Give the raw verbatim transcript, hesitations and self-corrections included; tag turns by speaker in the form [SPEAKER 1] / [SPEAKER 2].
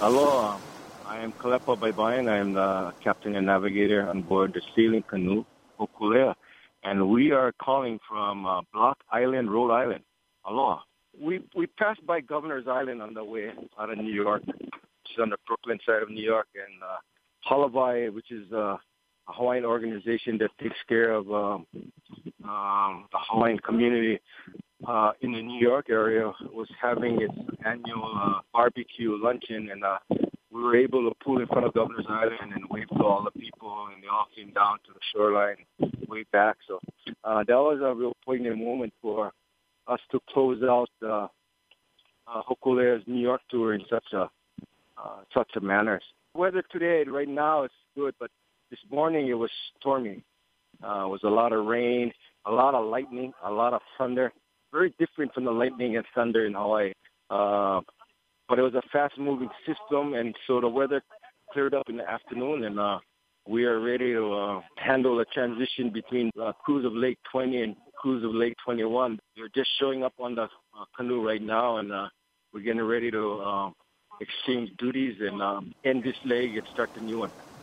[SPEAKER 1] Hello, I am Kalepa Baybayan. I am the captain and navigator on board the sailing canoe, Hokulea, and we are calling from uh, Block Island, Rhode Island. Aloha. We we passed by Governor's Island on the way out of New York, which is on the Brooklyn side of New York, and uh, Hawaii, which is uh, a Hawaiian organization that takes care of um, um, the Hawaiian community uh, in the New York area, was having its annual uh, barbecue luncheon, and uh, we were able to pull in front of Governor's Island and wave to all the people, and they all came down to the shoreline, way back. So uh, that was a real poignant moment for us to close out uh, uh, Hokulea's New York tour in such a uh, such a manner. Weather today, right now, it's good, but this morning it was stormy. Uh, it was a lot of rain, a lot of lightning, a lot of thunder. Very different from the lightning and thunder in Hawaii. Uh, but it was a fast-moving system, and so the weather cleared up in the afternoon, and uh, we are ready to uh, handle the transition between uh, cruise of Lake twenty and cruise of Lake twenty-one. They're just showing up on the uh, canoe right now, and uh, we're getting ready to uh, exchange duties and um, end this leg and start the new one.